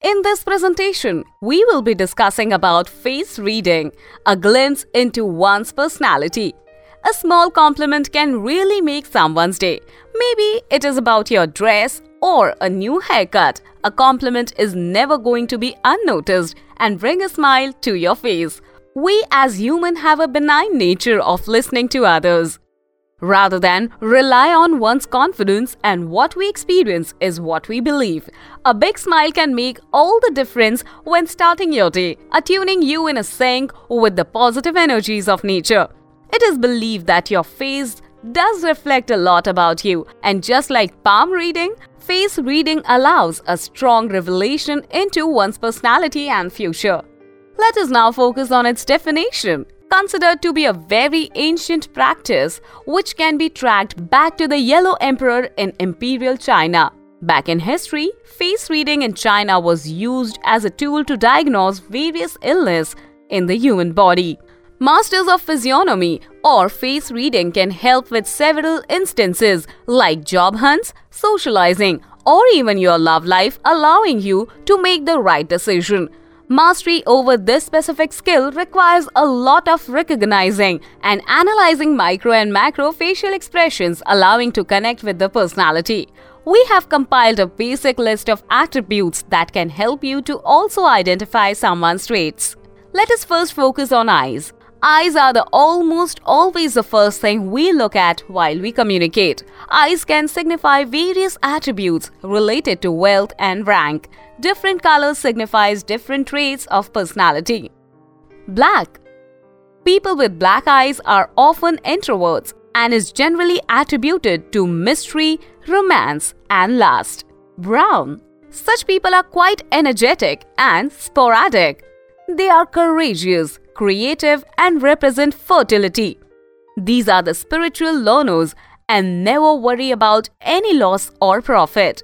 In this presentation, we will be discussing about face reading, a glimpse into one's personality. A small compliment can really make someone's day. Maybe it is about your dress or a new haircut. A compliment is never going to be unnoticed and bring a smile to your face. We as humans have a benign nature of listening to others. Rather than rely on one's confidence, and what we experience is what we believe. A big smile can make all the difference when starting your day, attuning you in a sync with the positive energies of nature. It is believed that your face does reflect a lot about you, and just like palm reading, face reading allows a strong revelation into one's personality and future. Let us now focus on its definition. Considered to be a very ancient practice which can be tracked back to the Yellow Emperor in Imperial China. Back in history, face reading in China was used as a tool to diagnose various illnesses in the human body. Masters of physiognomy or face reading can help with several instances like job hunts, socializing, or even your love life, allowing you to make the right decision. Mastery over this specific skill requires a lot of recognizing and analyzing micro and macro facial expressions, allowing to connect with the personality. We have compiled a basic list of attributes that can help you to also identify someone's traits. Let us first focus on eyes. Eyes are almost always the first thing we look at while we communicate. Eyes can signify various attributes related to wealth and rank. Different colors signifies different traits of personality. Black. People with black eyes are often introverts and is generally attributed to mystery, romance, and lust. Brown. Such people are quite energetic and sporadic. They are courageous, creative, and represent fertility. These are the spiritual learners and never worry about any loss or profit.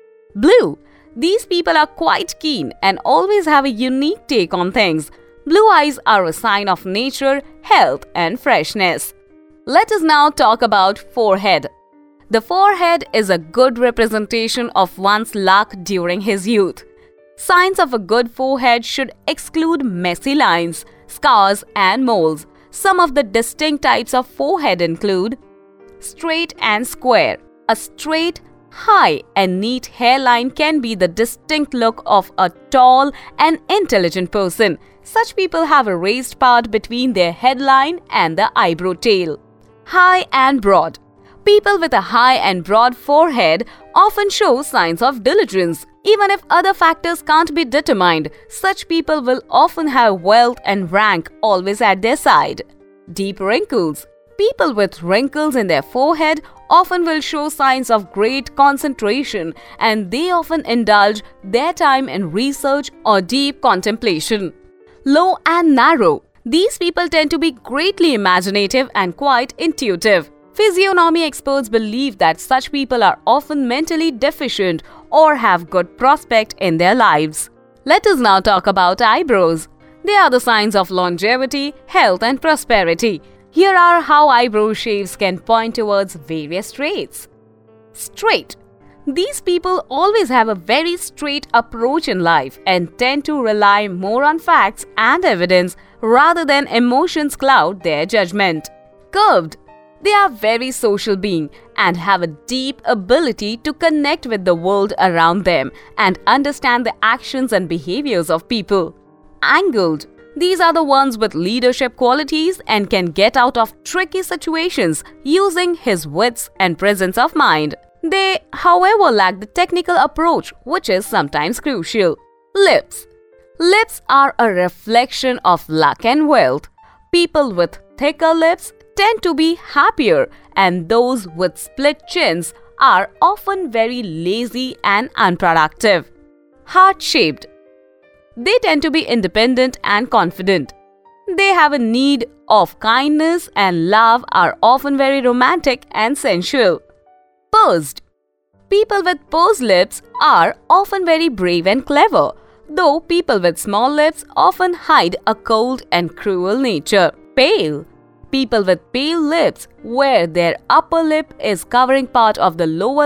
Blue. These people are quite keen and always have a unique take on things. Blue eyes are a sign of nature, health, and freshness. Let us now talk about forehead. The forehead is a good representation of one's luck during his youth. Signs of a good forehead should exclude messy lines, scars, and moles. Some of the distinct types of forehead include straight and square. A straight, high, and neat hairline can be the distinct look of a tall and intelligent person. Such people have a raised part between their headline and the eyebrow tail. High and broad. People with a high and broad forehead often show signs of diligence. Even if other factors can't be determined, such people will often have wealth and rank always at their side. Deep wrinkles. People with wrinkles in their forehead often will show signs of great concentration, and they often indulge their time in research or deep contemplation. Low and narrow. These people tend to be greatly imaginative and quite intuitive. Physiognomy experts believe that such people are often mentally deficient or have good prospect in their lives. Let us now talk about eyebrows. They are the signs of longevity, health, and prosperity. Here are how eyebrow shaves can point towards various traits. Straight. These people always have a very straight approach in life and tend to rely more on facts and evidence rather than emotions cloud their judgment. Curved. They are very social beings and have a deep ability to connect with the world around them and understand the actions and behaviors of people. Angled. These are the ones with leadership qualities and can get out of tricky situations using his wits and presence of mind. They, however, lack the technical approach, which is sometimes crucial. Lips. Lips are a reflection of luck and wealth. People with thicker lips tend to be happier, and those with split chins are often very lazy and unproductive. Heart-shaped. They tend to be independent and confident. They have a need of kindness and love, are often very romantic and sensual. Pursed. People with pursed lips are often very brave and clever, though people with small lips often hide a cold and cruel nature. Pale. People with pale lips, where their upper lip is covering part of the lower lip,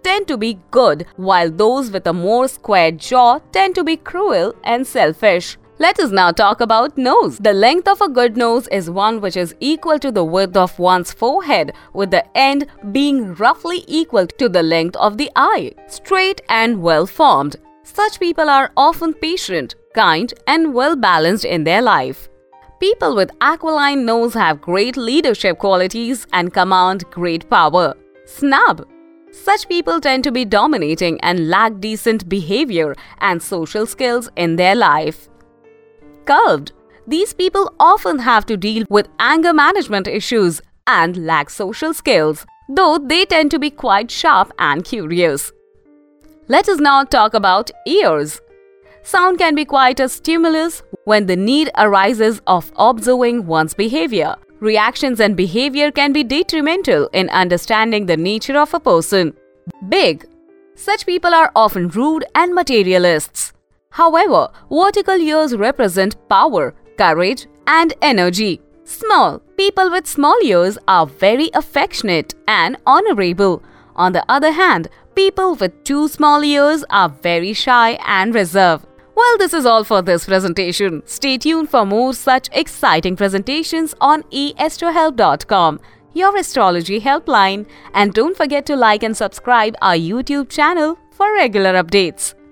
tend to be good, while those with a more squared jaw tend to be cruel and selfish. Let us now talk about nose. The length of a good nose is one which is equal to the width of one's forehead, with the end being roughly equal to the length of the eye, straight and well formed. Such people are often patient, kind, and well balanced in their life. People with aquiline nose have great leadership qualities and command great power. Snub. Such people tend to be dominating and lack decent behavior and social skills in their life. Curved. These people often have to deal with anger management issues and lack social skills, though they tend to be quite sharp and curious. Let us now talk about ears. Sound can be quite a stimulus when the need arises of observing one's behavior. Reactions and behavior can be detrimental in understanding the nature of a person. Big. Such people are often rude and materialists. However, vertical ears represent power, courage, and energy. Small. People with small ears are very affectionate and honorable. On the other hand, people with too small ears are very shy and reserved. Well, this is all for this presentation. Stay tuned for more such exciting presentations on eastrohelp.com, your astrology helpline. And don't forget to like and subscribe our YouTube channel for regular updates.